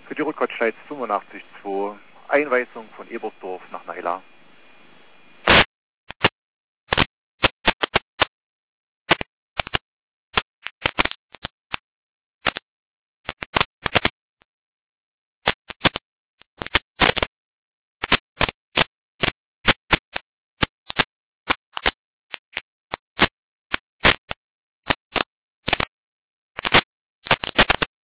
Für die Rückfahrtschleiz 85-2, Einweisung von Ebersdorf nach Naila.